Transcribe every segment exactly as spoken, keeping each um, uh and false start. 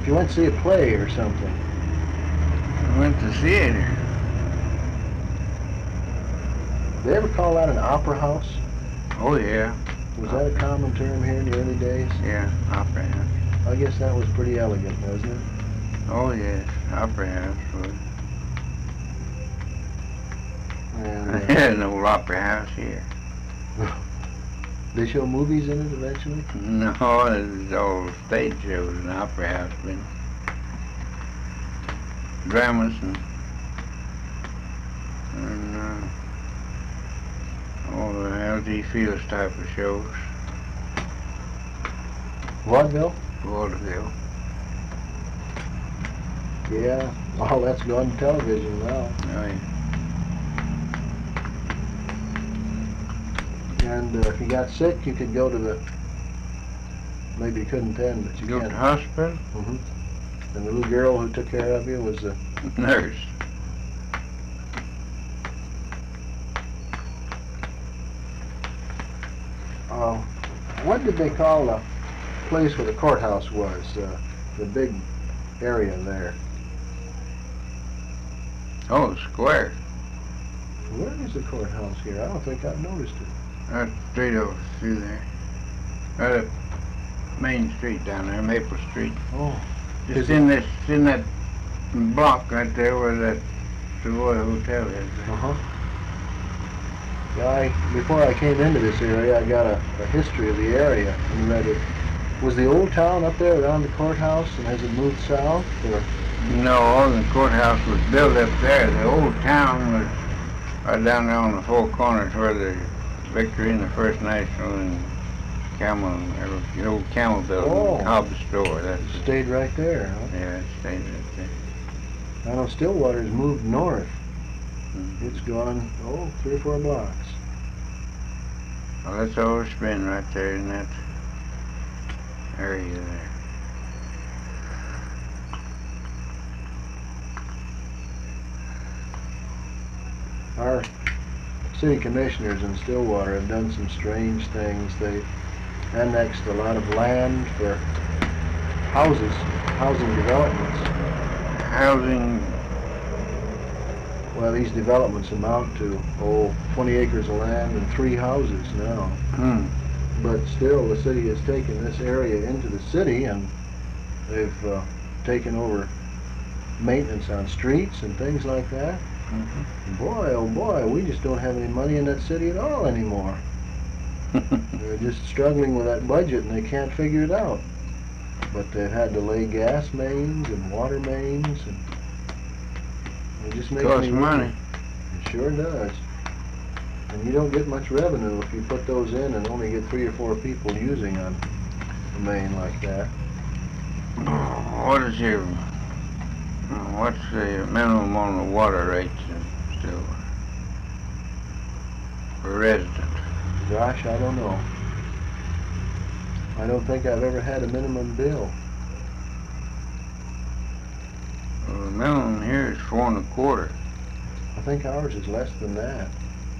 you went to see a play or something. I went to theater. They ever call that an opera house? Oh, yeah. Was that a common term here in the early days? Yeah, opera house. I guess that was pretty elegant, wasn't it? Oh, yes, opera house was. And, I uh, had an old opera house here. they show movies in it eventually? No, it was all stage shows and opera house, but dramas and, and uh, all the L G Fields type of shows. Vaudeville? Vaudeville. Yeah, all that's gone to television now. Oh, yeah. And uh, if you got sick, you could go to the, maybe you couldn't attend, but you Go to can. the hospital? Mm-hmm. And the little girl who took care of you was a Nurse. Uh, what did they call the place where the courthouse was? Uh, the big area there. Oh, square. Where is the courthouse here? I don't think I've noticed it. Right straight over through there. Right up Main Street down there, Maple Street. Oh. Just in this, in that block right there where that Savoy Hotel is. Uh-huh. Yeah, I, before I came into this area, I got a, a history of the area and read it. Was the old town up there around the courthouse, and has it moved south? Or? No, the courthouse was built up there. The old town was right down there on the four corners where the Victory and the First National and Camel, or the old Camel building, Oh. Hobbs store. That's It stayed right there, huh? yeah, it stayed right there. I know Stillwater's moved north. Mm-hmm. It's gone, oh, three or four blocks. Well, that's all it's been right there in that area there. Our city commissioners in Stillwater have done some strange things. They annexed a lot of land for houses, housing developments. Housing, Well, these developments amount to, oh, twenty acres of land and three houses now. hmm. But still, the city has taken this area into the city, and they've uh, taken over maintenance on streets and things like that. Mm-hmm. Boy, oh boy, we just don't have any money in that city at all anymore. They're just struggling with that budget, and they can't figure it out. But they've had to lay gas mains and water mains, and it just makes Costs me money. wonder. It sure does. And you don't get much revenue if you put those in and only get three or four people using on a main like that. What is your, what's the minimum on the water rates in Stillwater for residents? Gosh, I don't know. I don't think I've ever had a minimum bill. Well, the minimum here is four and a quarter. I think ours is less than that.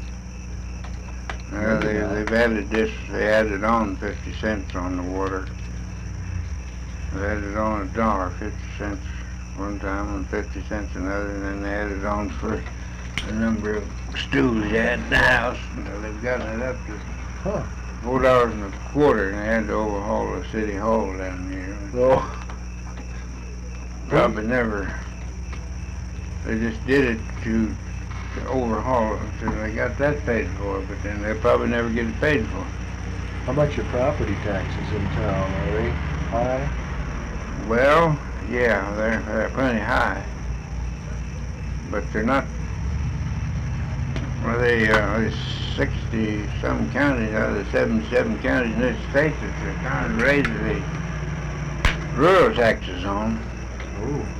Uh, they, they've added this, they added on fifty cents on the water. They added on a dollar, fifty cents one time and fifty cents another, and then they added on for the number of stools you had in the house until they've gotten it up to Huh. four dollars and a quarter, and they had to overhaul the city hall down here. So, Probably never, they just did it to, to overhaul it until they got that paid for, but then they'll probably never get it paid for. how much are property taxes in town? Are they high? Well, yeah, they're, they're plenty high, but they're not, well, they, uh, there's sixty-some counties out of the seventy-seven counties in this state that they're trying to raise the rural taxes on. Oh.